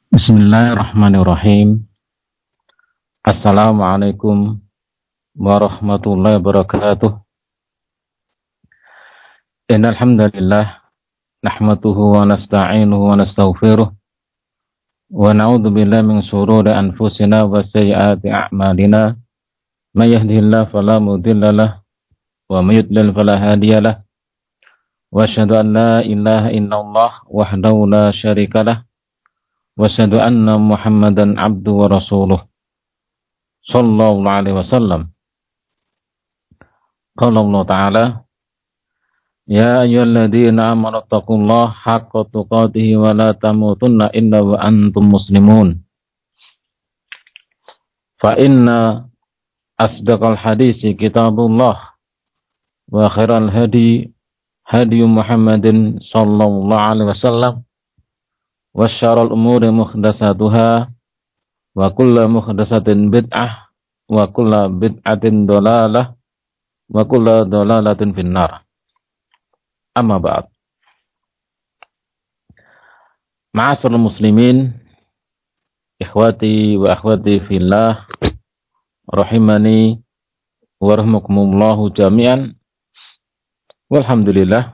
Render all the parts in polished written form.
Bismillahirrahmanirrahim. Assalamualaikum warahmatullahi wabarakatuh. Innal hamdalillah nahmaduhu wa nasta'inuhu wa nastaghfiruh wa na'udzu billahi min shururi anfusina wa sayyiati a'malina. May yahdihillahu fala mudilla lahu wa may yudlil fala hadiya lahu. Wa asyhadu an la ilaha illallah wahdahu la syarika lahu wa asyhadu anna Muhammadan abduhu wa rasuluh. Sallallahu alaihi wasallam. Qala Allah Ta'ala, ya ayyuhalladzina amanu taqullaha haqqa tuqatih wa la tamutunna illa wa antum muslimun. Fa inna asdaqal hadisi kitabullah wa khairal hadi hadi Muhammadin sallallahu alaihi wasallam wa syarrul umuri muhdatsatuha wa kullu muhdatsatin bid'ah wa kullu bid'atin dhalalah wa kullu dhalalatin finnar. Amma ba'd. Ma'asyiral muslimin, ikhwati wa akhwati fillah, rahimani wa rahmakumullahu jami'an. Walhamdulillah,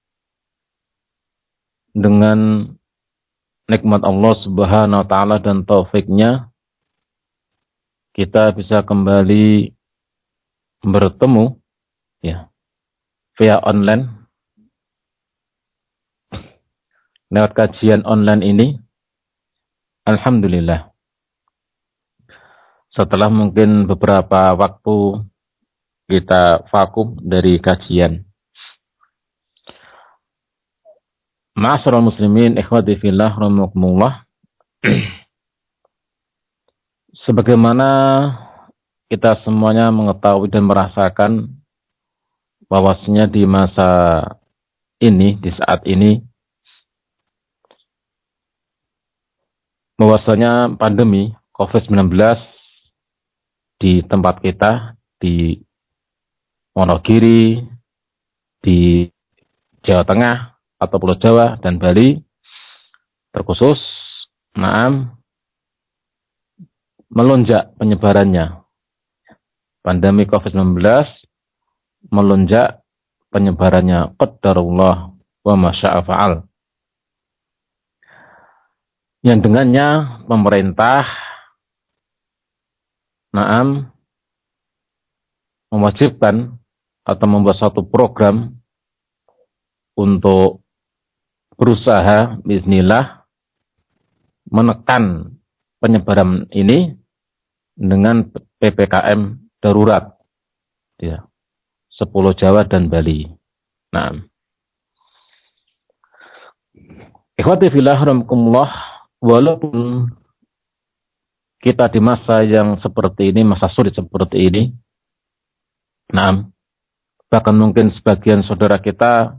dengan nikmat Allah Subhanahu wa taala dan taufiknya, kita bisa kembali bertemu ya via online lewat kajian online ini. Alhamdulillah, setelah mungkin beberapa waktu kita vakum dari kajian. Ma'asyiral muslimin, ikhwati fillah, rahimakumullah. Sebagaimana kita semuanya mengetahui dan merasakan bahwasanya di masa ini, di saat ini, bahwasanya pandemi COVID-19 di tempat kita, di Wonogiri, di Jawa Tengah atau Pulau Jawa dan Bali terkhusus, melonjak penyebarannya. Pandemi COVID-19 melonjak penyebarannya. Qaddarullah wa ma syaa fa'al. Yang dengannya pemerintah mewajibkan atau membuat satu program untuk berusaha bismillah menekan penyebaran ini dengan PPKM darurat ya, 10 Jawa dan Bali. Nah, ikhwati fillah rahimakumullah, walaupun kita di masa yang seperti ini, masa sulit seperti ini, bahkan mungkin sebagian saudara kita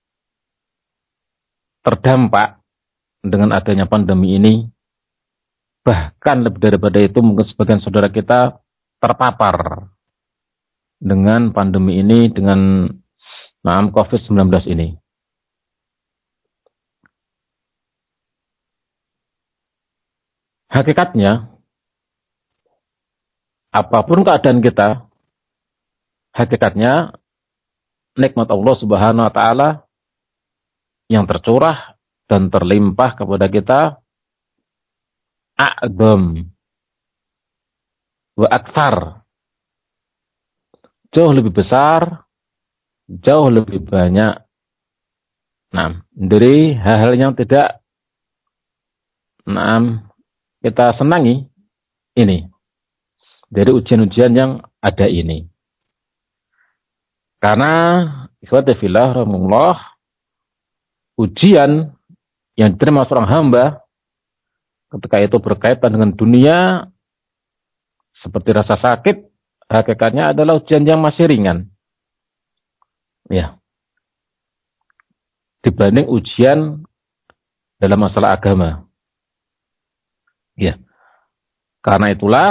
terdampak dengan adanya pandemi ini, bahkan lebih daripada itu mungkin sebagian saudara kita terpapar dengan pandemi ini, dengan COVID-19 ini. Hakikatnya, apapun keadaan kita, hakikatnya nikmat Allah Subhanahu wa taala yang tercurah dan terlimpah kepada kita a'dham wa aktsar, jauh lebih besar, jauh lebih banyak. Dari hal-hal yang tidak kita senangi ini, dari ujian-ujian yang ada ini. Karena ikhwati fillah rahimakumullah, ujian yang diterima seorang hamba ketika itu berkaitan dengan dunia seperti rasa sakit, hakikatnya adalah ujian yang masih ringan. Ya. Dibanding ujian dalam masalah agama. Ya. Karena itulah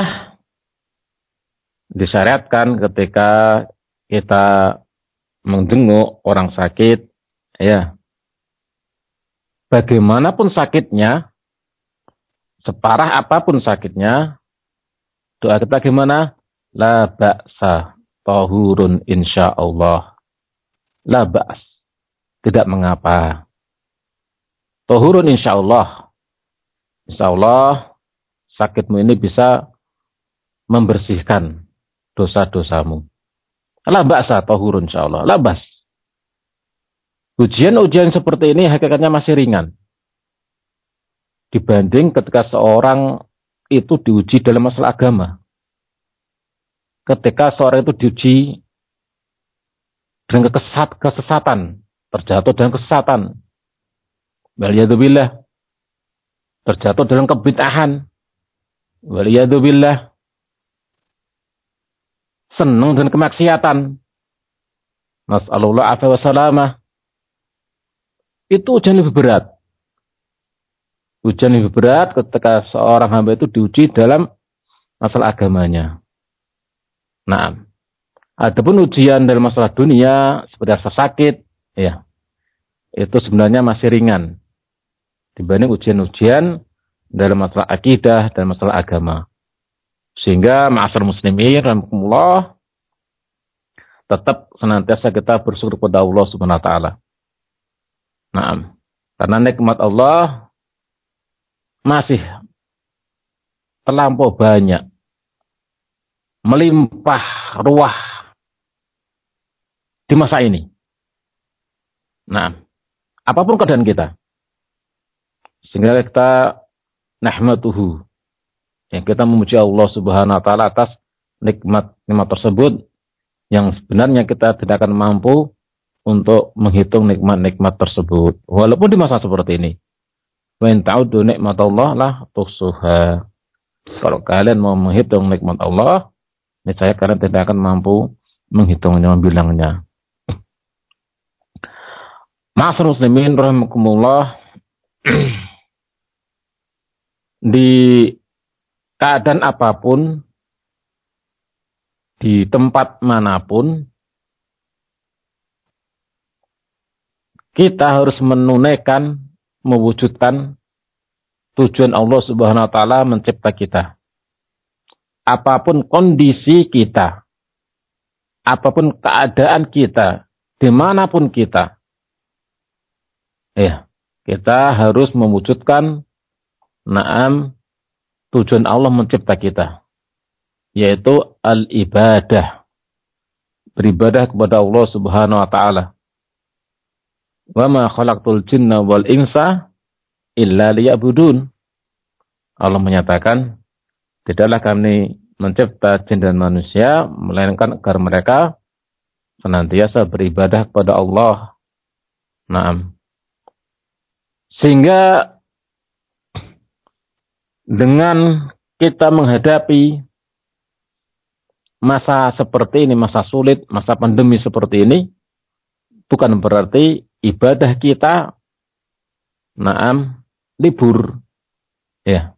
disyariatkan ketika kita menjenguk orang sakit, ya, bagaimanapun sakitnya, Separah apapun sakitnya, doa kita gimana? La ba'sa tahurun insyaallah. La ba's. Tidak mengapa. Tahurun insyaallah. Insyaallah sakitmu ini bisa membersihkan dosa-dosamu. La ba'sa tahurun insyaallah. La ba's. Ujian-ujian seperti ini hakikatnya masih ringan. Dibanding ketika seorang itu diuji dalam masalah agama. Ketika seorang itu diuji dengan kesesatan, terjatuh dalam kesesatan, waliyadzubillah, terjatuh dalam kebid'ahan, waliyadzubillah, senang dengan kemaksiatan, nas'alullah afwa wa salamah, itu ujian lebih berat. Ujian lebih berat ketika seorang hamba itu diuji dalam masalah agamanya. Nah, adapun ujian dalam masalah dunia seperti rasa sakit, ya, itu sebenarnya masih ringan dibanding ujian-ujian dalam masalah akidah dan masalah agama. Sehingga ma'asyiral muslimin rahimakumullah, tetap senantiasa kita bersyukur kepada Allah Subhanahu wa taala. Nah, karena nikmat Allah masih terlampau banyak, melimpah ruah di masa ini. Nah, apapun keadaan kita, sehingga kita nahmatuhu, yang kita memuji Allah Subhanahu wa taala atas nikmat-nikmat tersebut yang sebenarnya kita tidak akan mampu untuk menghitung nikmat-nikmat tersebut walaupun di masa seperti ini. Wa in ta'uddu nikmatallah la tuhsuha. Kalau kalian mau menghitung nikmat Allah, niscaya kalian tidak akan mampu menghitungnya, membilangnya. Ma'asyiral muslimin rahimakumullah, di keadaan apapun, di tempat manapun, kita harus menunaikan, mewujudkan tujuan Allah Subhanahu wa taala mencipta kita. Apapun kondisi kita, apapun keadaan kita, dimanapun kita, ya, kita harus mewujudkan tujuan Allah mencipta kita, yaitu al-ibadah, beribadah kepada Allah Subhanahu wa taala. Wa ma khalaqtul jinna wal insa illa liya'budun. Allah menyatakan, tidaklah kami mencipta jin dan manusia melainkan agar mereka senantiasa beribadah kepada Allah. Naam. Sehingga dengan kita menghadapi masa seperti ini, masa sulit, masa pandemi seperti ini, bukan berarti ibadah kita libur. Ya.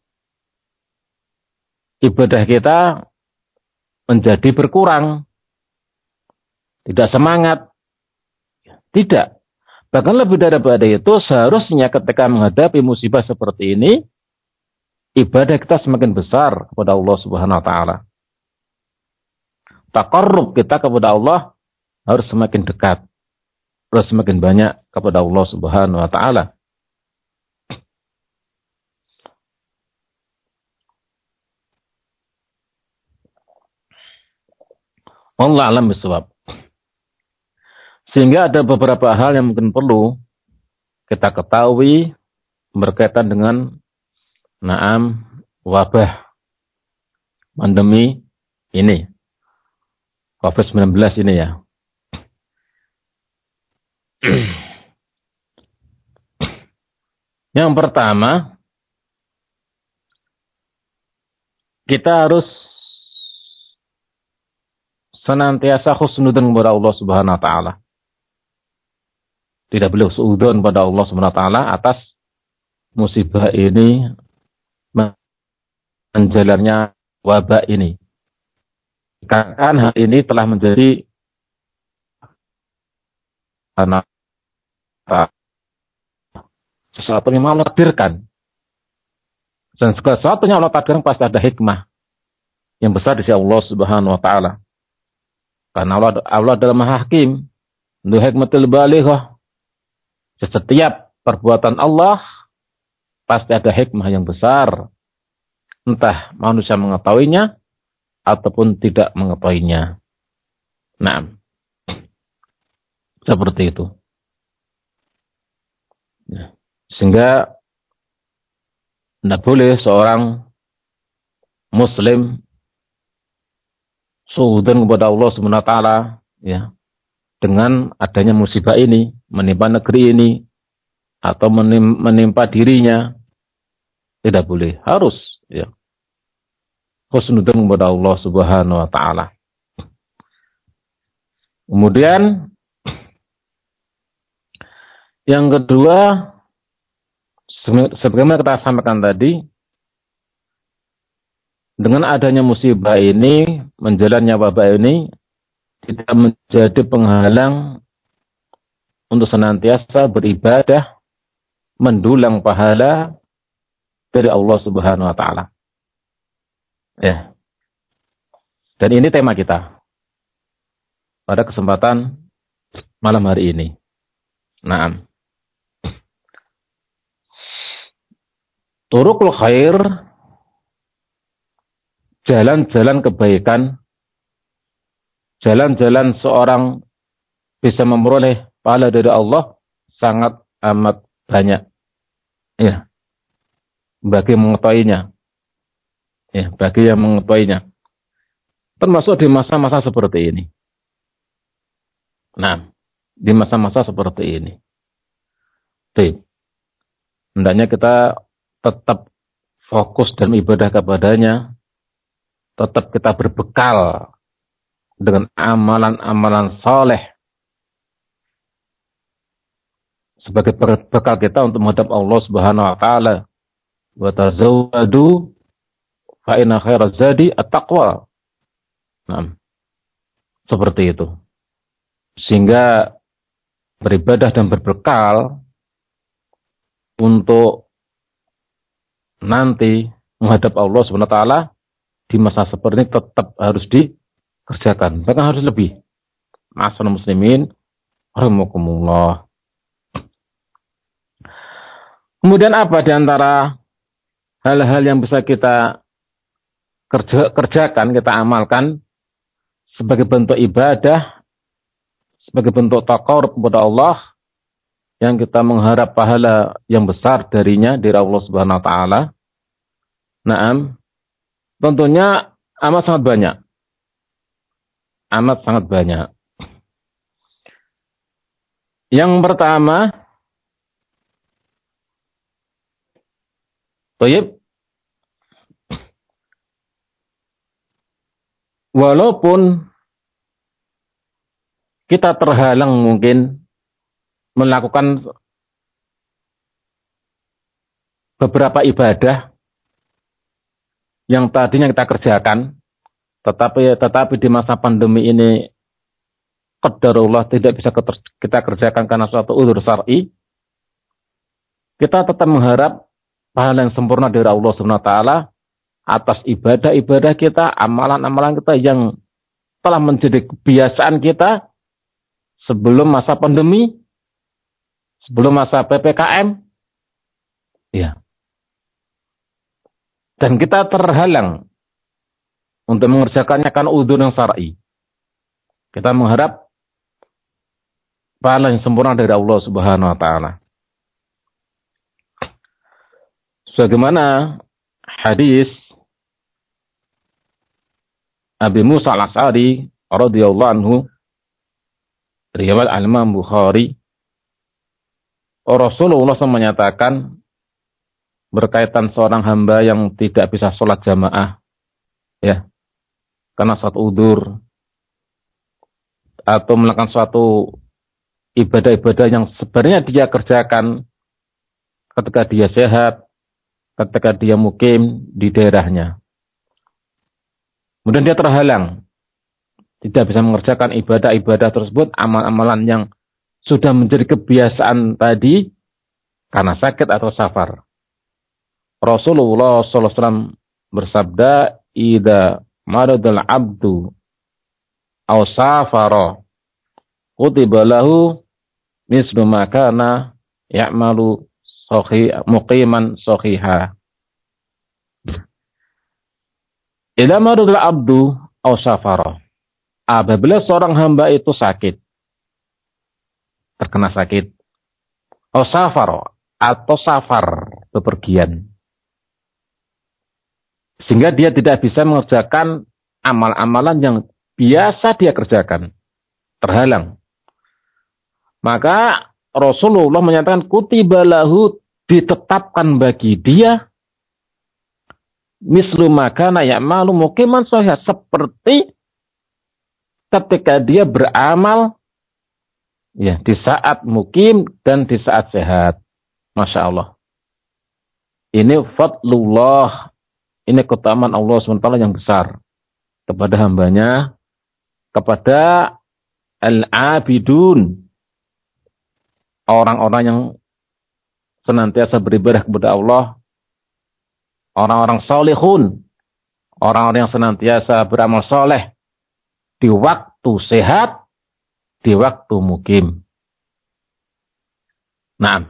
Ibadah kita menjadi berkurang, tidak semangat. Tidak. Bahkan lebih daripada itu, seharusnya ketika menghadapi musibah seperti ini, ibadah kita semakin besar kepada Allah Subhanahu wa taala. Taqarrub kita kepada Allah harus semakin dekat, harus semakin banyak kepada Allah Subhanahu wa taala. Allah alam bisawab. Sehingga ada beberapa hal yang mungkin perlu kita ketahui berkaitan dengan wabah pandemi ini, COVID-19 ini ya. Yang pertama, kita harus senantiasa husnudzon kepada Allah Subhanahu wa taala. Tidak boleh suudzon pada Allah Subhanahu wa taala atas musibah ini, menjalarnya wabah ini. Karena hal ini telah menjadi sesuatu yang Allah takdirkan. Dan segala sesuatunya Allah takdirkan pasti ada hikmah yang besar di sisi Allah Subhanahu wa taala. Karena Allah adalah Maha Hakim. Untuk hikmatul balighah. Setiap perbuatan Allah pasti ada hikmah yang besar. Entah manusia mengetahuinya ataupun tidak mengetahuinya. Nah, seperti itu. Sehingga tidak boleh seorang Muslim suudzon kepada Allah Subhanahu wa taala ya, dengan adanya musibah ini menimpa negeri ini atau menimpa dirinya. Tidak boleh, harus ya husnudzon kepada Allah Subhanahu wa taala. Kemudian yang kedua, sebagaimana kita sampaikan tadi, dengan adanya musibah ini, menjalannya wabah ini tidak menjadi penghalang untuk senantiasa beribadah, mendulang pahala dari Allah Subhanahu wa taala. Ya. Dan ini tema kita pada kesempatan malam hari ini. Naam. Turuqul khair, jalan-jalan kebaikan, jalan-jalan seorang bisa memperoleh pahala dari Allah sangat amat banyak. Ya. Bagi mengetahuinya. Ya, bagi yang mengetahuinya. Termasuk di masa-masa seperti ini. Nah, di masa-masa seperti ini. Hendaknya kita tetap fokus dan ibadah kepadanya, tetap kita berbekal dengan amalan-amalan saleh sebagai bekal kita untuk menghadap Allah Subhanahu wa taala. Wa tazawwadu fa inna khairaz zadi at-taqwa. Nah, seperti itu. Sehingga beribadah dan berbekal untuk nanti menghadap Allah Subhanahu wa taala di masa seperti ini tetap harus dikerjakan. Bahkan harus lebih. Ma'asyiral muslimin rahimakumullah. Kemudian apa di antara hal-hal yang bisa kita kerjakan, kita amalkan sebagai bentuk ibadah, sebagai bentuk taqarrub kepada Allah, yang kita mengharap pahala yang besar darinya dari Allah Subhanahu wa taala. Naam, tentunya amat sangat banyak. Amat sangat banyak. Yang pertama, walaupun kita terhalang mungkin melakukan beberapa ibadah yang tadinya kita kerjakan, tetapi di masa pandemi ini qadarullah tidak bisa kita kerjakan karena suatu udzur syar'i, kita tetap mengharap pahala yang sempurna dari Allah Subhanahu wa taala atas ibadah-ibadah kita, amalan-amalan kita yang telah menjadi kebiasaan kita sebelum masa pandemi, sebelum masa PPKM. Ya. Dan kita terhalang untuk mengerjakannya karena udzur yang syar'i. Kita mengharap pahala yang sempurna dari Allah Subhanahu wa taala. Sebagaimana hadis Abi Musa al-Asy'ari radhiyallahu anhu, riwayat Al-Imam Bukhari, Rasulullah SAW menyatakan berkaitan seorang hamba yang tidak bisa sholat jamaah, ya, karena suatu udzur atau melakukan suatu ibadah-ibadah yang sebenarnya dia kerjakan ketika dia sehat, ketika dia mukim di daerahnya. Kemudian dia terhalang, tidak bisa mengerjakan ibadah-ibadah tersebut, amal-amalan yang sudah menjadi kebiasaan tadi karena sakit atau safar. Rasulullah SAW bersabda, "Idza maradul abdu aw safara, kutiba lahu mislu ma kana ya'malu muqiman sahiha." Idza maradul abdu aw safara, apabila seorang hamba itu sakit, terkena sakit, aw safara, atau safar, bepergian, sehingga dia tidak bisa mengerjakan amal-amalan yang biasa dia kerjakan, terhalang. Maka Rasulullah menyatakan, kutiba lahu, ditetapkan bagi dia, mislu makana ya'malu muqiman shahih, seperti ketika dia beramal ya di saat mukim dan di saat sehat. Masya Allah. Ini fadlullah, ini keutamaan Allah SWT yang besar kepada hambanya, kepada al-abidun, orang-orang yang senantiasa beribadah kepada Allah, orang-orang salihun, orang-orang yang senantiasa beramal soleh di waktu sehat, di waktu mukim. Nah,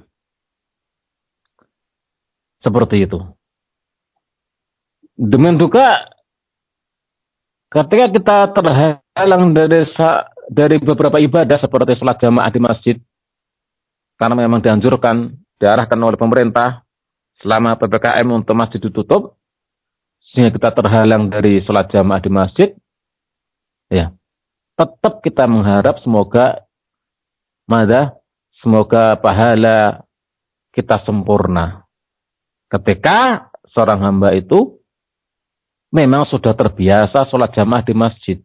seperti itu. Demikian juga ketika kita terhalang dari beberapa ibadah seperti sholat jamaah di masjid, karena memang dianjurkan, diarahkan oleh pemerintah selama PPKM untuk masjid ditutup, sehingga kita terhalang dari sholat jamaah di masjid, ya, tetap kita mengharap semoga pahala kita sempurna. Ketika seorang hamba itu memang sudah terbiasa sholat jamaah di masjid.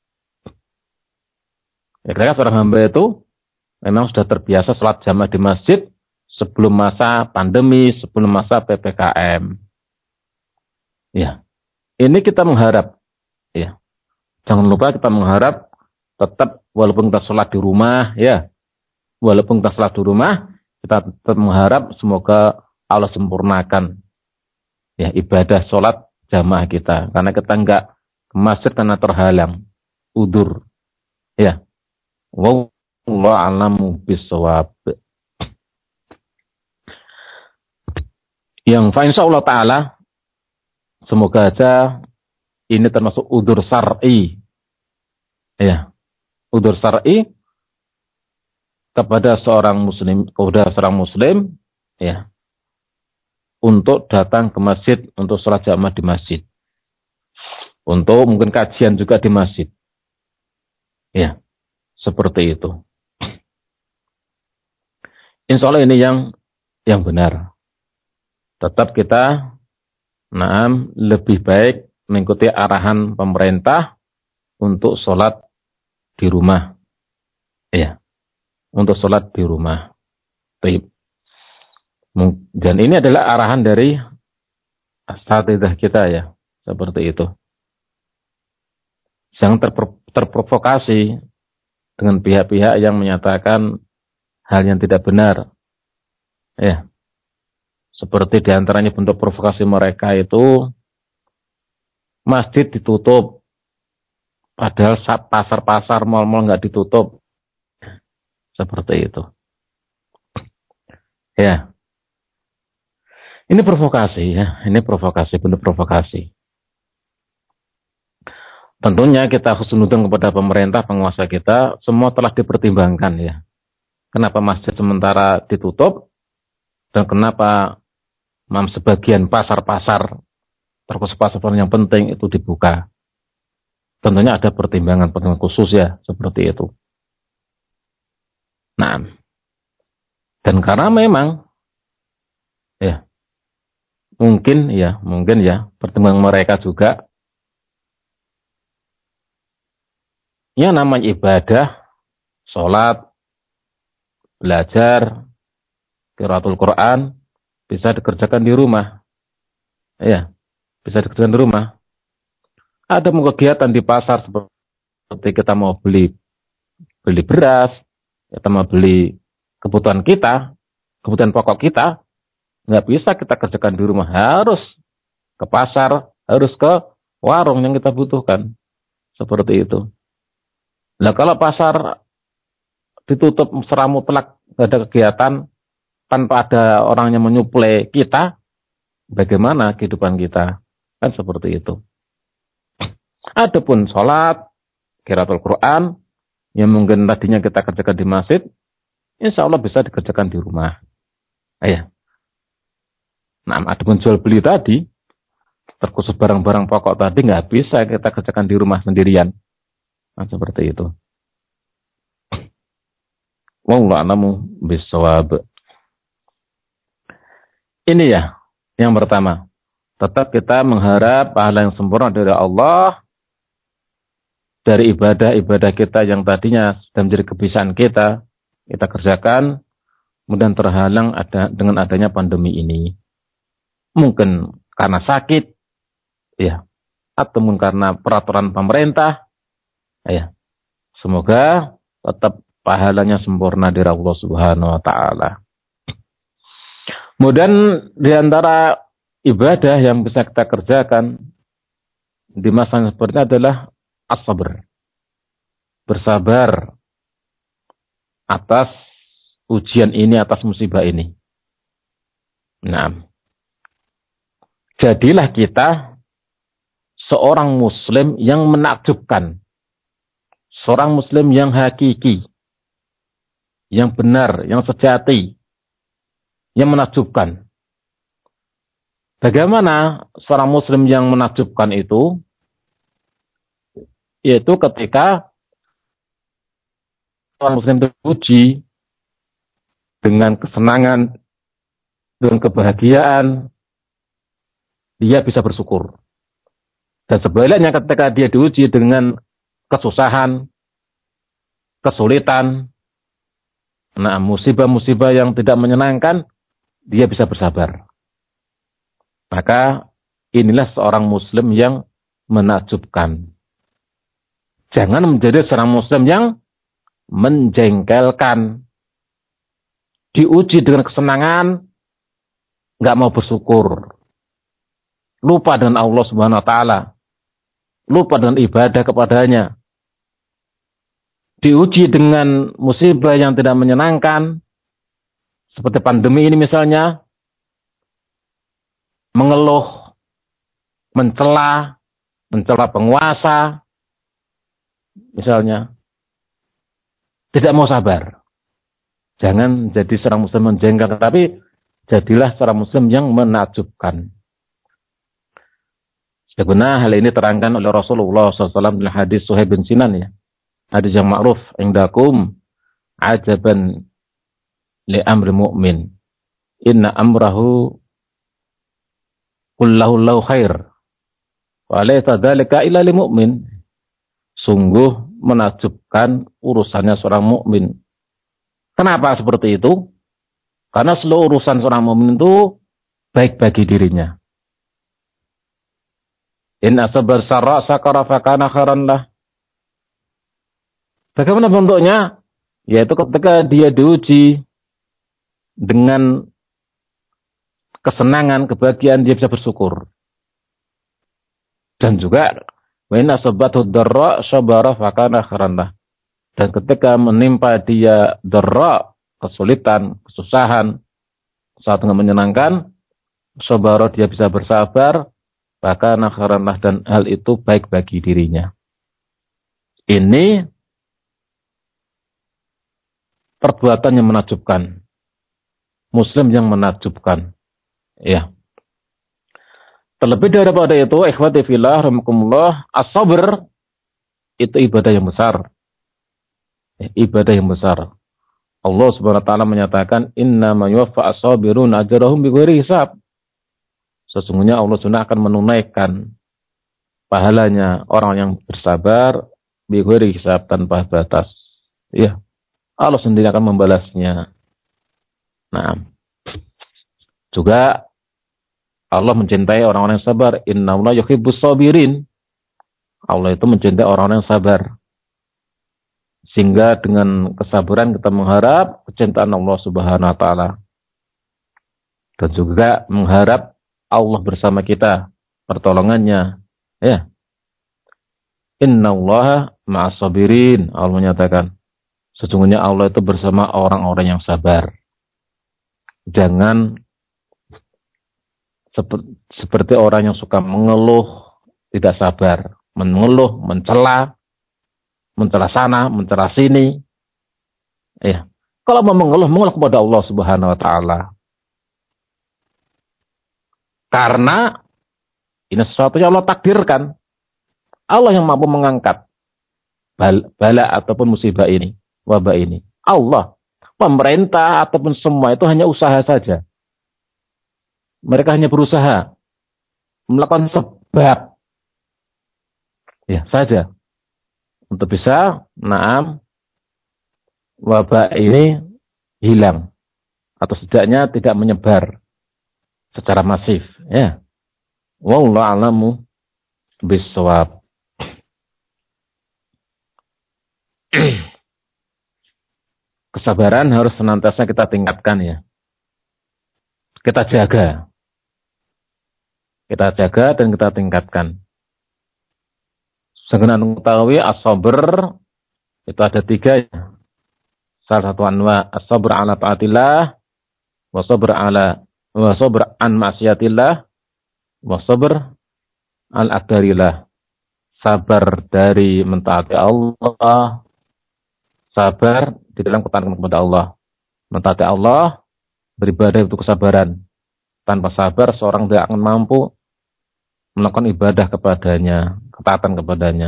Ya, ketika seorang hamba itu memang sudah terbiasa sholat jamaah di masjid sebelum masa pandemi, sebelum masa PPKM. Ya, ini kita mengharap. Ya, jangan lupa kita mengharap tetap walaupun kita sholat di rumah, ya, walaupun kita sholat di rumah, kita tetap mengharap semoga Allah sempurnakan ya ibadah sholat jamaah kita, karena kita enggak ke masjid karena terhalang udur, ya. Wallahu a'lamu bissawab. Yang insyaallah taala semoga aja ini termasuk udur syar'i, ya, udur syar'i kepada seorang muslim, ya, untuk datang ke masjid, untuk sholat jamaah di masjid, untuk mungkin kajian juga di masjid, ya, seperti itu. Insya Allah ini yang benar. Tetap kita lebih baik mengikuti arahan pemerintah untuk sholat di rumah, ya, untuk sholat di rumah. Baik. Dan ini adalah arahan dari asatidzah kita, ya, seperti itu. Jangan terprovokasi dengan pihak-pihak yang menyatakan hal yang tidak benar, ya. Seperti diantaranya bentuk provokasi mereka itu masjid ditutup, padahal pasar-pasar, mal-mal nggak ditutup, seperti itu, ya. Ini provokasi, ya. Ini provokasi, bentuk provokasi. Tentunya kita husnuzon kepada pemerintah, penguasa kita, semua telah dipertimbangkan, ya. Kenapa masjid sementara ditutup dan kenapa sebagian pasar-pasar, terkhusus pasar yang penting itu dibuka. Tentunya ada pertimbangan khusus, ya, seperti itu. Nah, dan karena memang, ya, mungkin ya pertimbangan mereka juga yang namanya ibadah, sholat, belajar, qiraatul Quran bisa dikerjakan di rumah, ya, bisa dikerjakan di rumah. Ada kegiatan di pasar seperti kita mau beli beras, kita mau beli kebutuhan pokok kita, Nggak bisa kita kerjakan di rumah. Harus ke pasar, harus ke warung yang kita butuhkan. Seperti itu. Nah kalau pasar ditutup secara mutlak, nggak ada kegiatan, tanpa ada orang yang menyuplai kita, bagaimana kehidupan kita? Kan seperti itu. Adapun sholat, qiraatul Quran, yang mungkin tadinya kita kerjakan di masjid, insya Allah bisa dikerjakan di rumah. Ya. Nah, adapun jual beli tadi, terkhusus barang-barang pokok tadi, nggak bisa kita kerjakan di rumah sendirian. Nah, seperti itu. Wallahu a'lamu bishawab. Ini ya, yang pertama. Tetap kita mengharap pahala yang sempurna dari Allah, dari ibadah-ibadah kita yang tadinya sudah menjadi kebiasaan kita kerjakan, kemudian terhalang dengan adanya pandemi ini. Mungkin karena sakit, ya, atau mungkin karena peraturan pemerintah, ya. Semoga tetap pahalanya sempurna dari Allah Subhanahu wa taala. Kemudian di antara ibadah yang bisa kita kerjakan di masa seperti ini adalah as-sabr. Bersabar atas ujian ini, atas musibah ini. Nah, jadilah kita seorang muslim yang menakjubkan. Seorang muslim yang hakiki, yang benar, yang sejati, yang menakjubkan. Bagaimana seorang muslim yang menakjubkan itu? Yaitu ketika seorang muslim diuji dengan kesenangan, dengan kebahagiaan, dia bisa bersyukur. Dan sebaliknya ketika dia diuji dengan kesusahan, kesulitan, nah musibah-musibah yang tidak menyenangkan, dia bisa bersabar. Maka inilah seorang muslim yang menakjubkan. Jangan menjadi seorang muslim yang menjengkelkan. Diuji dengan kesenangan, nggak mau bersyukur. Lupa dengan Allah Subhanahu wa taala. Lupa dengan ibadah kepadanya. Diuji dengan musibah yang tidak menyenangkan, seperti pandemi ini misalnya, mengeluh, mencela penguasa, misalnya, tidak mau sabar. Jangan jadi seorang muslim menjengkel, tetapi jadilah seorang muslim yang menakjubkan. Sebagaimana hal ini terangkan oleh Rasulullah SAW dalam hadis Suhaib bin Sinan, ya. Hadis yang ma'ruf, indakum ajaban li amri mu'min. Inna amrahu kullahu lahu khair. Wa laysa dzalika illa lil mu'min. Sungguh menakjubkan urusannya seorang mukmin. Kenapa seperti itu? Karena seluruh urusan seorang mukmin itu baik bagi dirinya. In asabar sarra sakara fakana khairan lah. Bagaimana bentuknya? Yaitu ketika dia diuji dengan kesenangan, kebahagiaan, dia bisa bersyukur. Dan juga wa in asabatu dharra sabara fakana khairan lah. Dan ketika menimpa dia dharra, kesulitan, kesusahan, saat yang menyenangkan, sabara, dia bisa bersabar, fakana khairan lah, dan hal itu baik bagi dirinya. Ini perbuatan yang menakjubkan. Muslim yang menakjubkan. Ya. Terlebih daripada itu, ikhwati fillah rahimakumullah, as-sabr itu ibadah yang besar. Ibadah yang besar. Allah Subhanahu wa taala menyatakan, "Innama yuwaffa as-sabiruna ajrahum bighairi hisab." Sesungguhnya Allah Subhanahu akan menunaikan pahalanya orang yang bersabar bighairi hisab, tanpa batas. Ya. Allah sendiri akan membalasnya. Nah, juga Allah mencintai orang-orang yang sabar. Innallaha yuhibbus sabirin. Allah itu mencintai orang-orang yang sabar. Sehingga dengan kesabaran kita mengharap kecintaan Allah Subhanahu wa taala. dan juga mengharap Allah bersama kita, pertolongannya. Ya, innallaha ma'as sabirin. Allah menyatakan, sesungguhnya Allah itu bersama orang-orang yang sabar. Jangan seperti orang yang suka mengeluh, tidak sabar, mengeluh, mencela sana, mencela sini. Ya, kalau mau mengeluh, mengeluh kepada Allah Subhanahu wa taala. Karena ini sesuatu yang Allah takdirkan. Allah yang mampu mengangkat bala ataupun musibah ini, wabah ini. Allah. Pemerintah ataupun semua itu hanya usaha saja. Mereka hanya berusaha melakukan sebab ya saja untuk bisa wabah ini hilang atau setidaknya tidak menyebar secara masif, ya. Wallahu a'lamu bishawab. Kesabaran harus senantiasa kita tingkatkan, ya. Kita jaga. Kita jaga dan kita tingkatkan. Segenap mengetahui as-sabr itu ada 3, ya. Salah satu anwa as-sabr ala taatillah, wa sabr an maksiatillah, wa sabr al aqdarillah. Sabar dari mentaati Allah, sabar di dalam ketaatan kepada Allah. Mentaati Allah, beribadah itu kesabaran. Tanpa sabar seorang tidak akan mampu melakukan ibadah kepadanya, ketaatan kepadanya.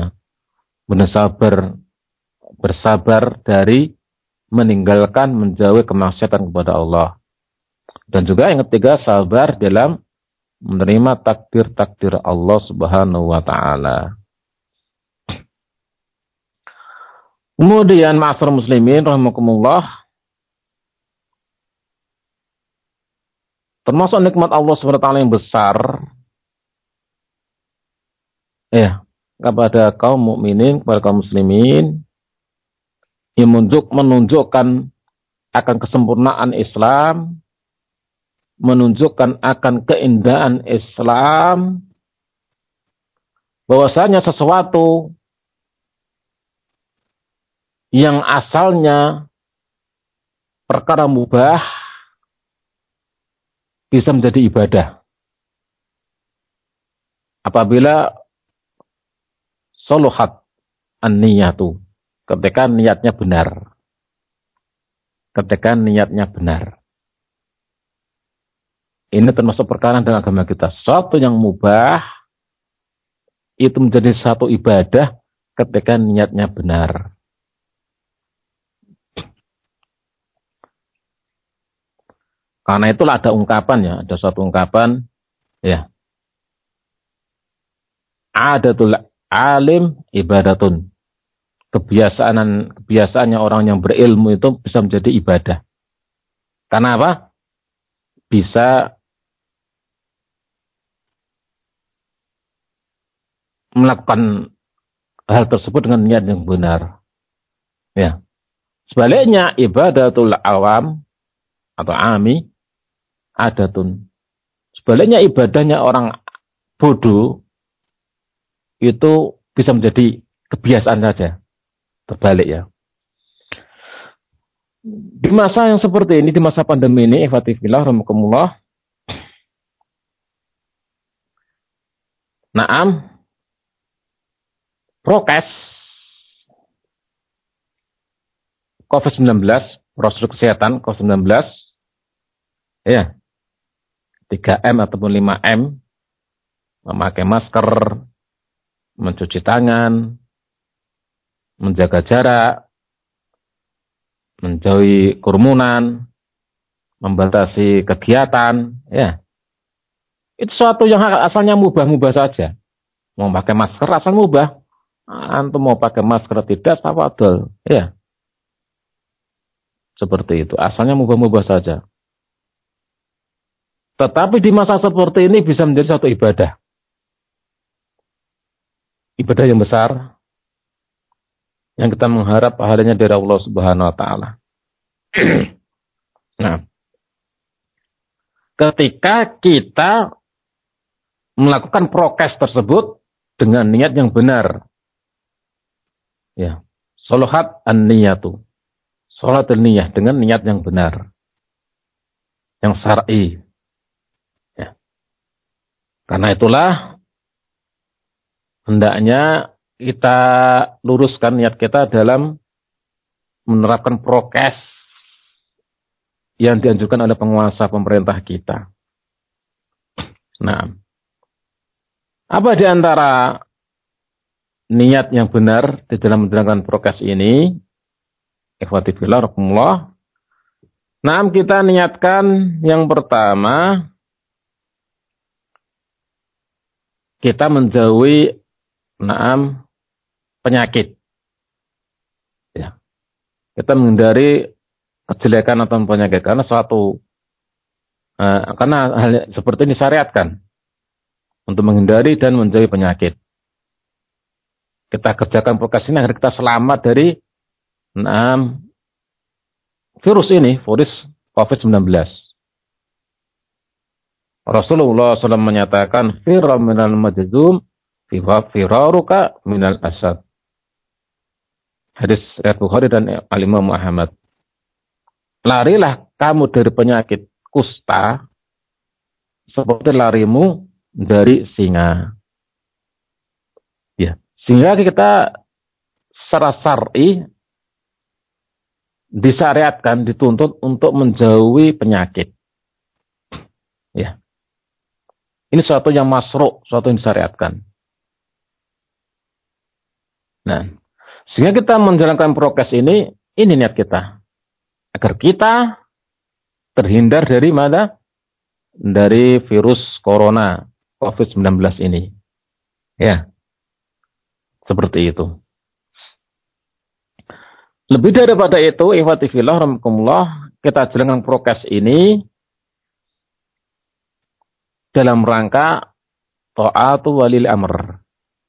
Bersabar dari meninggalkan, menjauhi kemaksiatan kepada Allah. Dan juga yang ketiga, sabar dalam menerima takdir-takdir Allah Subhanahu wa taala. Kemudian ma'asyiral muslimin rahimakumullah, termasuk nikmat Allah Subhanahu wa taala yang besar ya kepada kaum mukminin, kepada kaum muslimin yang menunjukkan akan kesempurnaan Islam, menunjukkan akan keindahan Islam, bahwasanya sesuatu yang asalnya perkara mubah bisa menjadi ibadah apabila soluhat an-niyatu, ketika niatnya benar. Ketika niatnya benar. Ini termasuk perkara dalam agama kita. Sesuatu yang mubah itu menjadi satu ibadah ketika niatnya benar. Karena itulah ada ungkapan, ya, ada suatu ungkapan, ya. Adatul alim ibadatun. Kebiasaannya orang yang berilmu itu bisa menjadi ibadah. Karena apa? Bisa melakukan hal tersebut dengan niat yang benar. Ya. Sebaliknya ibadatul awam atau ami adatun. Sebaliknya ibadahnya orang bodoh itu bisa menjadi kebiasaan saja. Terbalik, ya. Di masa yang seperti ini, di masa pandemi ini, ikhwatifillah rahimakumullah, naam, prokes COVID-19, prosedur kesehatan COVID-19, ya, 3M ataupun 5M, memakai masker, mencuci tangan, menjaga jarak, menjauhi kerumunan, membatasi kegiatan, ya. Itu suatu yang asalnya mubah-mubah saja. Mau pakai masker asal mubah. Antum mau pakai masker tidak, tawadul, ya. Seperti itu. Asalnya mubah-mubah saja. Tetapi di masa seperti ini bisa menjadi satu ibadah. Ibadah yang besar. Yang kita mengharap pahalanya dari Allah Subhanahu wa taala. Nah, ketika kita melakukan prokes tersebut dengan niat yang benar. Ya, sholahat an-niyatu. Sholat niyah dengan niat yang benar, yang syar'i. Ya. Karena itulah hendaknya kita luruskan niat kita dalam menerapkan prokes yang dianjurkan oleh penguasa pemerintah kita. Nah, apa di antara niat yang benar di dalam menjalankan prokes ini? Ikhwati fillah rahimakumullah. Nah, kita niatkan yang pertama, kita menjauhi penyakit. Ya. Kita menghindari kejelekan atau penyakit karena karena hal seperti ini syariatkan untuk menghindari dan menjauhi penyakit. Kita kerjakan prokes ini agar kita selamat dari virus ini, virus COVID-19. Rasulullah SAW menyatakan, "Firra minal majzum, firaruka minal asad." Hadis riwayat Bukhari dan Al-Imam Ahmad. Larilah kamu dari penyakit kusta seperti larimu dari singa. Ya, sehingga kita secara syar'i disyariatkan, dituntut untuk menjauhi penyakit. Ya. Ini suatu yang masru', suatu yang disyariatkan. Nah, sehingga kita menjalankan prokes ini niat kita. Agar kita terhindar dari mana? Dari virus corona, COVID-19 ini. Ya. Seperti itu. Lebih daripada itu, ikhwati fillah rahimakumullah, kita jalankan prokes ini dalam rangka ta'atu walil amr.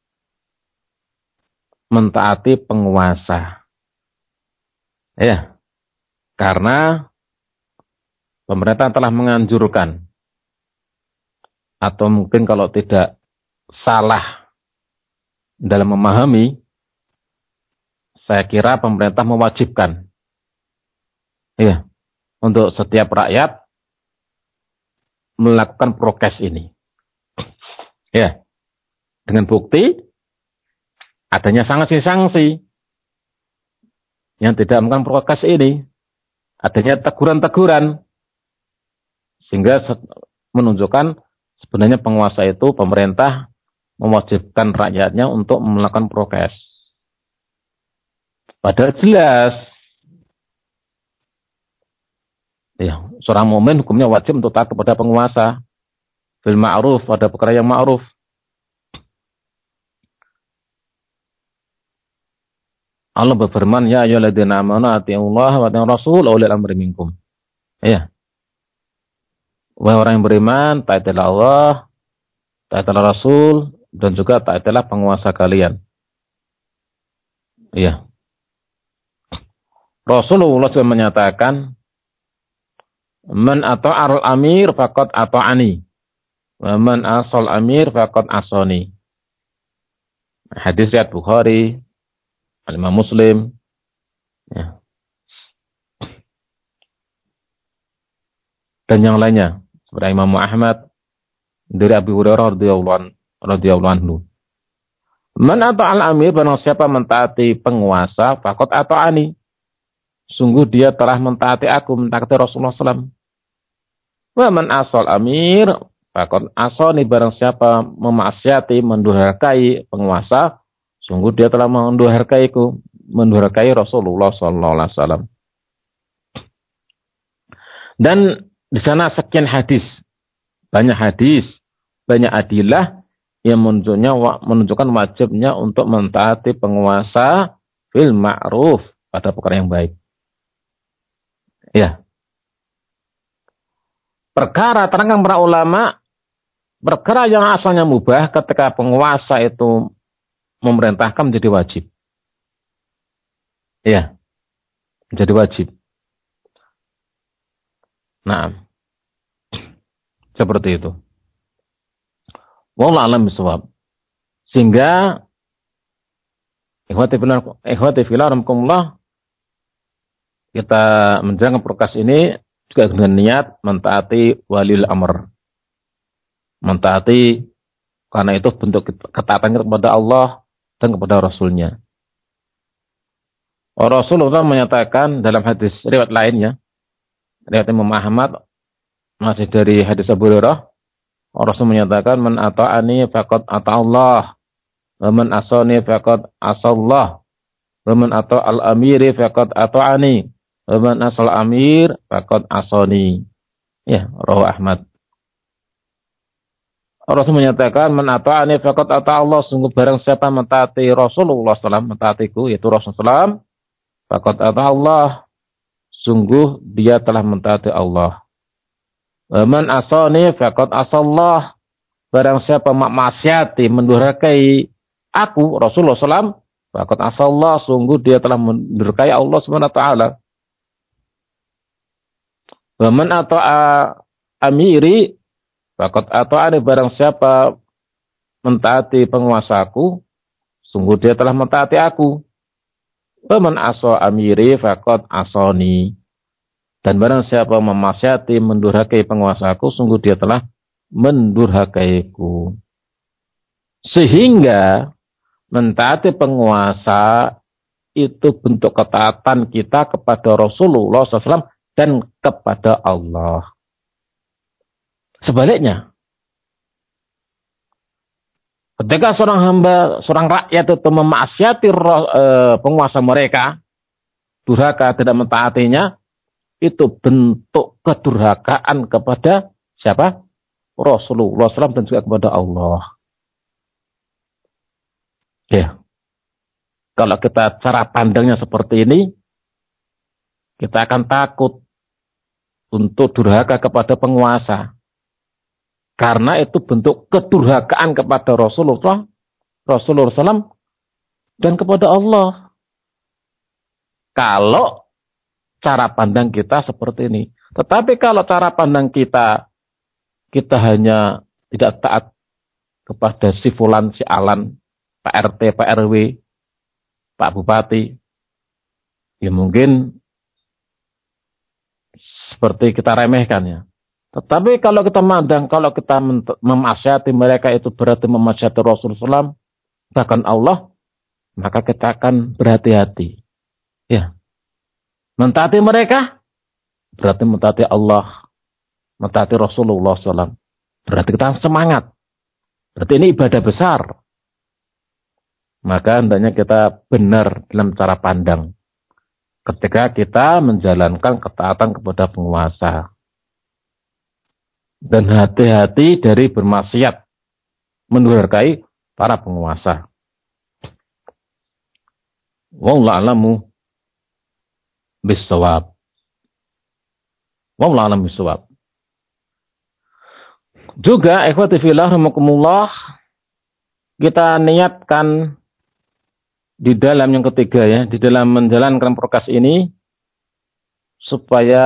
Mentaati penguasa. Ya. Karena pemerintah telah menganjurkan, atau mungkin kalau tidak salah dalam memahami, saya kira pemerintah mewajibkan ya untuk setiap rakyat melakukan prokes ini. Ya. Dengan bukti adanya sanksi-sanksi yang tidak melakukan prokes ini. Adanya teguran-teguran. Sehingga menunjukkan sebenarnya penguasa itu, pemerintah mewajibkan rakyatnya untuk melakukan prokes. Padahal jelas, ya, seorang mukmin hukumnya wajib untuk taat kepada penguasa. Bil ma'ruf, pada perkara yang ma'ruf. Allah berfirman, ya ayyuhalladzina amanu atiiullaha wa atiiur rasul wa ulil amri minkum. Ya. Wahai orang yang beriman, taatilah Allah, taatilah Rasul, dan juga taatilah penguasa kalian. Ya. Rasulullah SAW menyatakan, man ata'al amir faqad ata'ani, wa man asal amir faqad asani. Hadis riwayat Bukhari, Al-Imam Muslim. Ya. Dan yang lainnya, seperti Imam Ahmad dari Abu Hurairah radhiyallahu anhu. Man ata'al amir, barang siapa mentaati penguasa, faqad ata'ani. Sungguh dia telah mentaati aku, mentaati Rasulullah SAW. Wa man asal amir, faqad asani, barang siapa memaksiati, mendurhakai penguasa, sungguh dia telah mendurhakaiku, mendurhakai Rasulullah SAW. Dan di sana sekian hadis, banyak adilah yang menunjukkan wajibnya untuk mentaati penguasa bil ma'ruf, pada perkara yang baik. Ya. Perkara terangkan para ulama, perkara yang asalnya mubah ketika penguasa itu memerintahkan menjadi wajib. Ya. Menjadi wajib. Nah. Seperti itu. Wallahu a'lam bishawab. Sehingga ikhwati fillah rahimakumullah, kita menjalankan prokes ini juga dengan niat mentaati walil amr. Mentaati karena itu bentuk ketaatan kepada Allah dan kepada Rasulnya. Rasulullah menyatakan dalam hadis riwayat lainnya, riwayat Imam Ahmad, masih dari hadis Abu Hurairah, Rasul menyatakan, man ata'ani faqad ata'allah, wa man asani faqad asallah, wa man ata'al amiri faqad ata'ani, wa man asal amir faqad asani. Ya, rawahu Ahmad. Rasul menyatakan, man ata'ani faqad ata'allah, sungguh barang siapa mentaati Rasulullah SAW, mentaatiku, yaitu Rasulullah SAW, faqad ata'allah, sungguh dia telah mentaati Allah. Wa man asani faqad asallah, barang siapa maksiati, mendurhakai aku, Rasulullah SAW, faqad asallah, sungguh dia telah mendurhakai Allah SWT. Wa man ata'a amiri faqad ata'ani, barang siapa mentaati penguasaku, sungguh dia telah mentaati aku. Wa man asa amiri faqad asani, dan barang siapa memaksiati, mendurhakai penguasaku, sungguh dia telah mendurhakaiku. Sehingga mentaati penguasa itu bentuk ketaatan kita kepada Rasulullah SAW dan kepada Allah. Sebaliknya, ketika seorang hamba, seorang rakyat itu memaksiati penguasa mereka, durhaka, tidak mentaatinya, itu bentuk kedurhakaan kepada siapa? Rasulullah SAW dan juga kepada Allah. Ya. Kalau kita cara pandangnya seperti ini, kita akan takut untuk durhaka kepada penguasa. Karena itu bentuk kedurhakaan kepada Rasulullah SAW dan kepada Allah. Kalau cara pandang kita seperti ini. Tetapi kalau cara pandang kita hanya tidak taat kepada si fulan, si alan, Pak RT, Pak RW, Pak Bupati, ya mungkin seperti kita remehkan ya. Tetapi kalau kita mandang, kalau kita memaksiati mereka itu berarti memaksiati Rasulullah SAW, bahkan Allah, maka kita akan berhati-hati. Ya. Mentaati mereka berarti mentaati Allah, mentaati Rasulullah SAW. Berarti kita semangat. Berarti ini ibadah besar. Maka hendaknya kita benar dalam cara pandang ketika kita menjalankan ketaatan kepada penguasa. Dan hati-hati dari bermaksiat, mendurhakai para penguasa. Wallahu a'lamu bis-shawab. Wallahu a'lam bis-shawab. Juga ikhwati fillah rahimakumullah, kita niatkan di dalam yang ketiga ya, di dalam menjalankan prokes ini supaya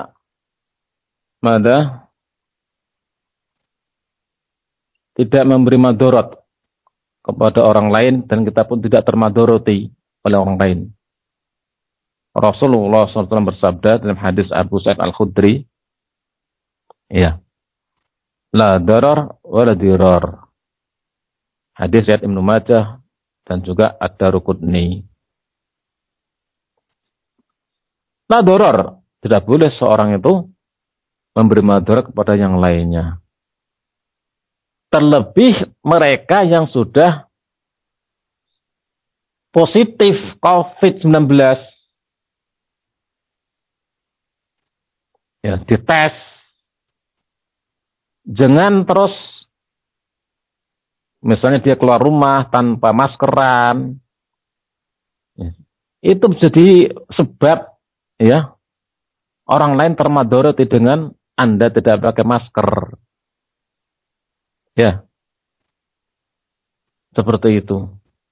tidak memberi madarat kepada orang lain dan kita pun tidak termadoroti oleh orang lain. Rasulullah SAW bersabda dalam hadis Abu Sa'id Al-Khudri, ya, la darar wa la dirar. Hadis riwayat Ibnu Majah dan juga Ad-Daruqutni. La darar, tidak boleh seorang itu memberi madarat kepada yang lainnya. Terlebih mereka yang sudah positif COVID-19. Ya, dites. Jangan terus misalnya dia keluar rumah tanpa maskeran. Ya. Itu menjadi sebab ya orang lain termadoroti dengan Anda tidak pakai masker. Ya. Seperti itu.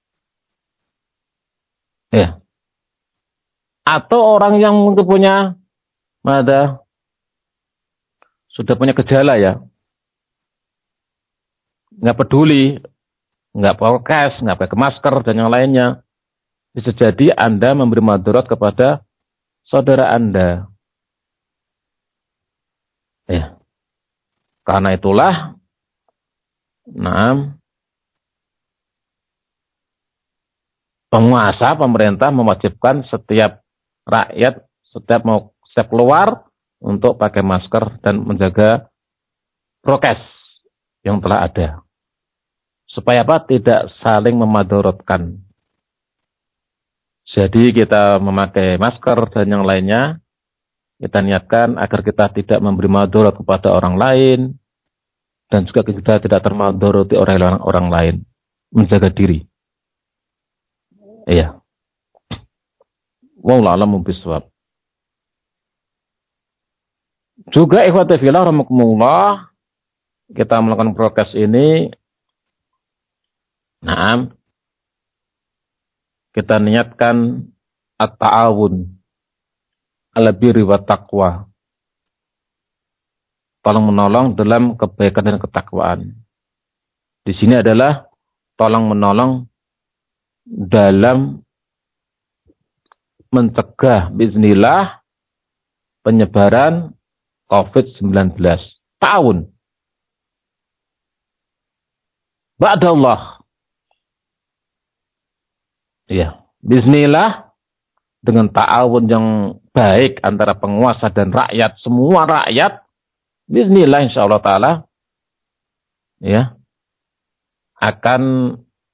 Ya. Atau orang yang mungkin sudah punya gejala ya. nggak peduli, nggak prokes, nggak pakai masker dan yang lainnya, bisa jadi Anda memberi madarat kepada saudara Anda. Ya, karena itulah, nah, penguasa pemerintah mewajibkan setiap rakyat setiap keluar untuk pakai masker dan menjaga prokes yang telah ada. Supaya apa? Tidak saling memadaratkan. Jadi kita memakai masker dan yang lainnya, kita niatkan agar kita tidak memberi madarat kepada orang lain, dan juga kita tidak termadarati orang lain. Menjaga diri. Iya. Wallahu a'lam bishawab. Juga ikhwati fillah rahimakumullah, kita melakukan prokes ini, nah, kita niatkan at-ta'awun 'alal birri wat taqwa. Tolong menolong dalam kebaikan dan ketakwaan. Di sini adalah tolong menolong dalam mencegah biiznillah penyebaran COVID-19. Ta'awun. Ba'dallah. Ya, bismillah, dengan ta'awun yang baik antara penguasa dan rakyat, semua rakyat, bismillah insyaallah taala, ya, akan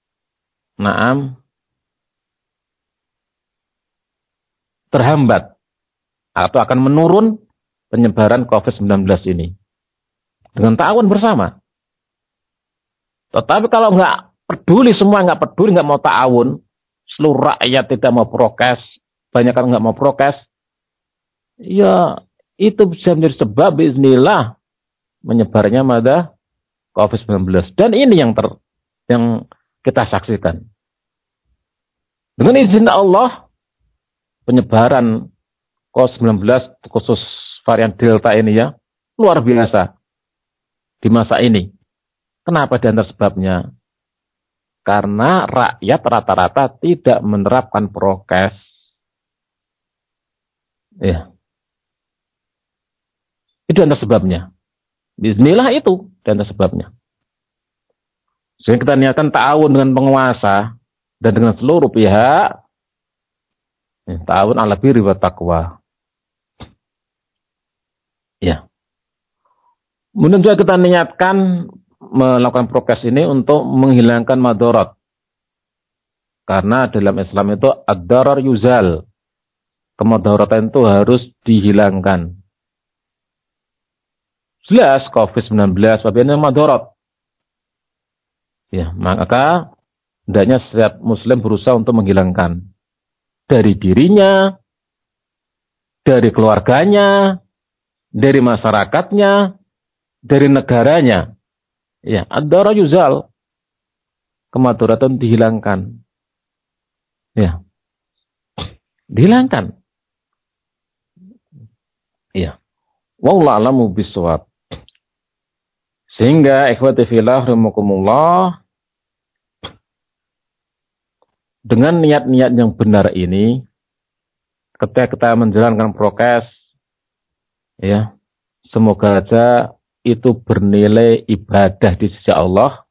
terhambat atau akan menurun penyebaran COVID-19 ini dengan ta'awun bersama. Tetapi kalau nggak peduli, semua nggak peduli, nggak mau ta'awun, seluruh rakyat tidak mau prokes, banyak kan nggak mau prokes, ya itu bisa menjadi sebab bismillah menyebarnya pada COVID-19. Dan ini yang kita saksikan. Dengan izin Allah, penyebaran COVID-19 khusus varian Delta ini ya luar biasa di masa ini. Kenapa di antara sebabnya? Karena rakyat rata-rata tidak menerapkan prokes. Ya. Itu antara sebabnya. Bismillah itu antara sebabnya. Sehingga kita niatkan ta'awun dengan penguasa dan dengan seluruh pihak. Ta'awun 'alal birri wat taqwa. Ya. Kemudian juga kita niatkan melakukan prokes ini untuk menghilangkan madarat. Karena dalam Islam itu ad-darar yuzal. Kemudaratan itu harus dihilangkan. Jelas COVID-19 sebabnya madarat. Ya, maka hendaknya setiap muslim berusaha untuk menghilangkan dari dirinya, dari keluarganya, dari masyarakatnya, dari negaranya. Ya, ad-darar yuzal. Kemudaratan dihilangkan. Ya. Dihilangkan. Iya. Wallahu a'lamu bishawab. Sehingga ikhwati fillah rahimakumullah, dengan niat-niat yang benar ini, ketika kita menjalankan prokes, ya, semoga aja itu bernilai ibadah di sisi Allah.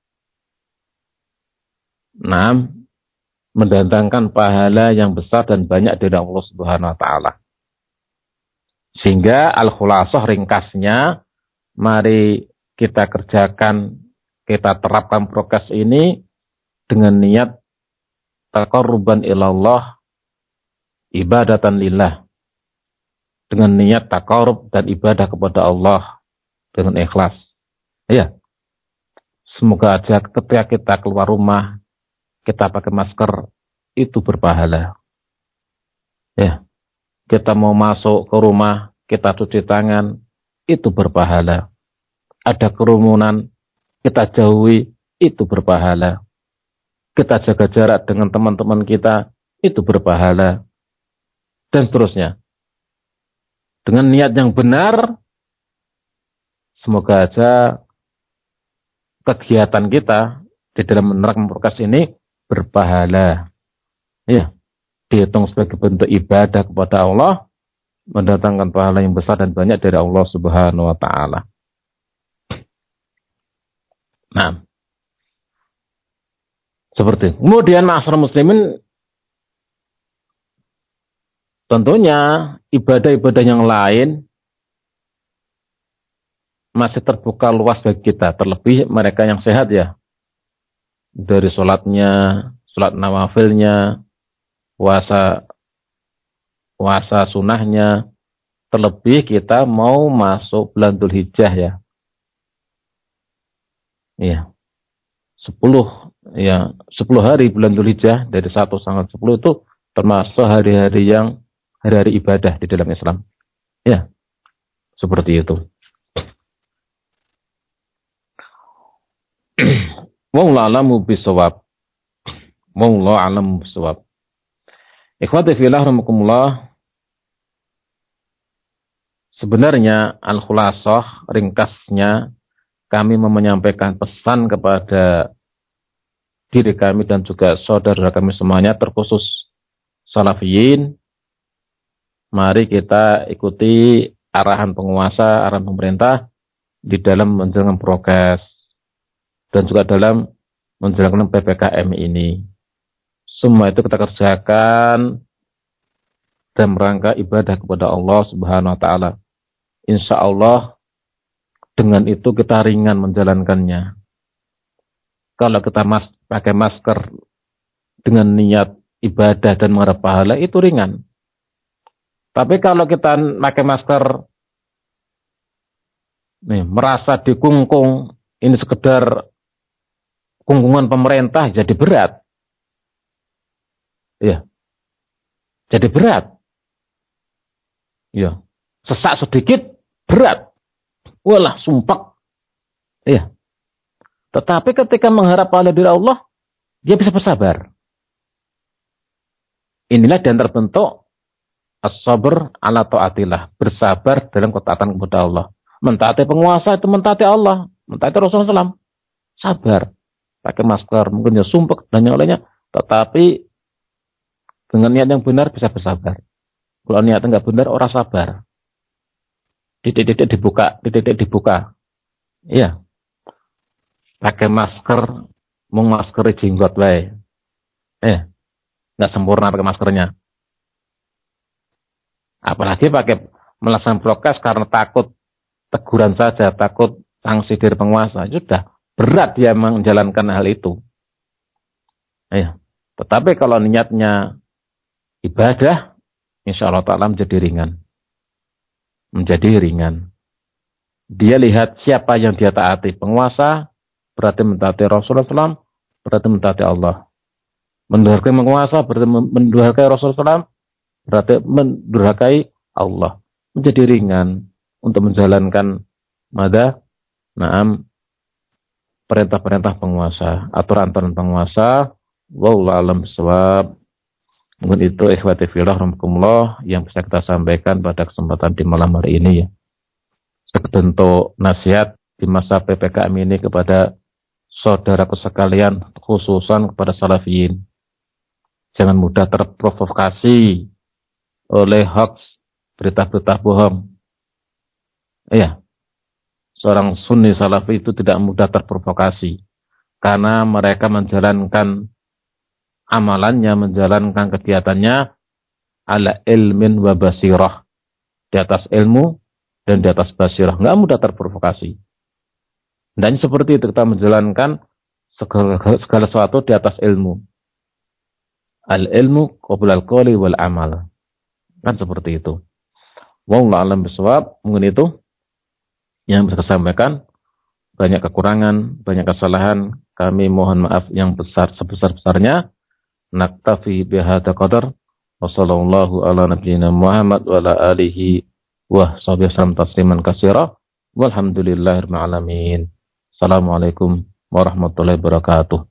Mendatangkan pahala yang besar dan banyak dari Allah Subhanahu wa taala. Sehingga al-khulasah ringkasnya, mari kita kerjakan, kita terapkan prokes ini dengan niat taqarruban ilallah, ibadatan lillah. Dengan niat taqarrub dan ibadah kepada Allah dengan ikhlas. Ya. Semoga aja ketika kita keluar rumah, kita pakai masker, itu berpahala. Ya. Kita mau masuk ke rumah, kita cuci tangan, itu berpahala. Ada kerumunan, kita jauhi, itu berpahala. Kita jaga jarak dengan teman-teman kita, itu berpahala. Dan seterusnya. Dengan niat yang benar, semoga aja kegiatan kita di dalam menerapkan prokes ini berpahala. Ya, dihitung sebagai bentuk ibadah kepada Allah, mendatangkan pahala yang besar dan banyak dari Allah Subhanahu wa taala. Nah, seperti itu. Kemudian ma'asyiral muslimin, tentunya ibadah-ibadah yang lain masih terbuka luas bagi kita, terlebih mereka yang sehat ya. Dari sholatnya, sholat nawafilnya, puasa sunnahnya, terlebih kita mau masuk bulan Dzulhijjah ya. Iya. 10 hari bulan Dzulhijjah dari 1 sampai 10 itu termasuk hari-hari yang hari-hari ibadah di dalam Islam. Ya. Seperti itu. Wallahu a'lamu bishawab. Wallahu a'lamu bishawab. Ikhwati fillah rahimakumullah. Sebenarnya al-khulasah ringkasnya kami mau menyampaikan pesan kepada diri kami dan juga saudara kami semuanya, terkhusus salafiyin. Mari kita ikuti arahan penguasa, arahan pemerintah di dalam menjalankan prokes dan juga dalam menjalankan PPKM ini. Semua itu kita kerjakan dalam rangka ibadah kepada Allah Subhanahu wa taala. Insya Allah dengan itu kita ringan menjalankannya. Kalau kita pakai masker dengan niat ibadah dan mengharap pahala, itu ringan. Tapi kalau kita pakai masker merasa dikungkung, ini sekedar kungkungan pemerintah, jadi berat. Ya. Jadi berat. Ya. Sesak sedikit berat. Walah, sumpek. Ya. Tetapi ketika mengharap pahala dari Allah, dia bisa bersabar. Inilah dan terbentuk as-sabr ala ta'atillah, bersabar dalam ketaatan kepada Allah. Mentaati penguasa itu mentaati Allah, mentaati Rasulullah SAW. Sabar. Pakai masker, mungkin ya sumpek dan yang lainnya, tetapi dengan niat yang benar bisa bersabar. Kalau niatnya enggak benar, orang sabar. Titik-titik dibuka. Iya. Pakai masker, mau masker jenggot wae. Enggak sempurna pakai maskernya. Apalagi pakai melaksanakan prokes karena takut teguran saja, takut sanksi dari penguasa. Sudah berat dia menjalankan hal itu. Ya. Tetapi kalau niatnya ibadah, insya Allah Ta'ala menjadi ringan. Menjadi ringan. Dia lihat siapa yang dia taati. Penguasa berarti mentaati Rasulullah SAW, berarti mentaati Allah. Mendurhakai penguasa berarti mendurhakai Rasulullah SAW, berarti mendurhakai Allah. Menjadi ringan untuk menjalankan perintah-perintah penguasa, aturan-aturan penguasa. Wallahu a'lam bishawab. Mungkin itu ikhwati fillah rahimakumullah yang bisa kita sampaikan pada kesempatan di malam hari ini ya. Sebentuk nasihat di masa PPKM ini kepada saudaraku sekalian, khususan kepada salafiyin. Jangan mudah terprovokasi oleh hoax, berita-berita bohong. Iya. Seorang sunni salafi itu tidak mudah terprovokasi karena mereka menjalankan amalannya, menjalankan kegiatannya ala ilmin wa basirah, di atas ilmu dan di atas basirah, nggak mudah terprovokasi. Dan seperti itu kita menjalankan segala sesuatu di atas ilmu. Al ilmu qabla al qawli wal amal, kan seperti itu. Wallahu a'lam bishawab. Mungkin itu yang bisa saya sampaikan. Banyak kekurangan, banyak kesalahan, kami mohon maaf yang besar sebesar-besarnya. Naktafi bihadza qadar. Wassallallahu ala nabiyyina Muhammad wa ala alihi wa sahbihi wasallam tasliman katsira. Walhamdulillahirabbil alamin. Assalamualaikum warahmatullahi wabarakatuh.